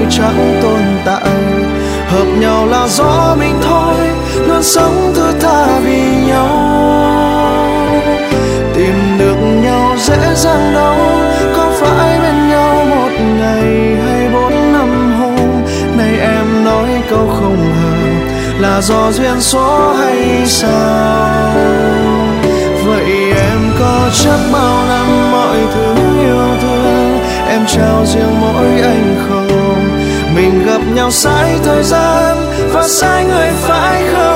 chẳng tồn tại. Hợp nhau là do mình thôi, luôn sống thứ tha vì nhau. Tìm được nhau dễ dàng đâu, có phải bên nhau một ngày hay 4-5 hôm. Nay em nói câu không hợp là do duyên số hay sao? Vậy em có chắc bao năm mọi thứ yêu thương em trao riêng mỗi anh không? Mình gặp nhau sai thời gian và sai người phải không?